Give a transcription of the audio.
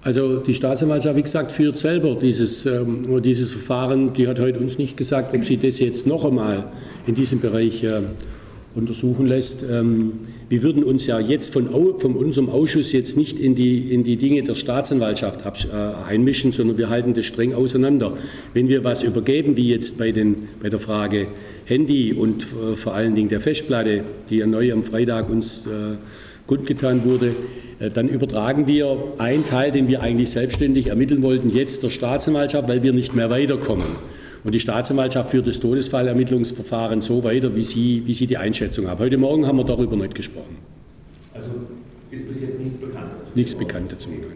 Also die Staatsanwaltschaft, wie gesagt, führt selber dieses Verfahren. Die hat heute uns nicht gesagt, ob sie das jetzt noch einmal in diesem Bereich untersuchen lässt. Wir würden uns ja jetzt von unserem Ausschuss jetzt nicht in die Dinge der Staatsanwaltschaft einmischen, sondern wir halten das streng auseinander. Wenn wir was übergeben, wie jetzt bei der Frage Handy und vor allen Dingen der Festplatte, die ja neu am Freitag uns kundgetan wurde, dann übertragen wir einen Teil, den wir eigentlich selbstständig ermitteln wollten, jetzt der Staatsanwaltschaft, weil wir nicht mehr weiterkommen. Und die Staatsanwaltschaft führt das Todesfallermittlungsverfahren so weiter, wie sie die Einschätzung hat. Heute Morgen haben wir darüber nicht gesprochen. Also ist bis jetzt nichts bekannt? Nichts bekannt dazu.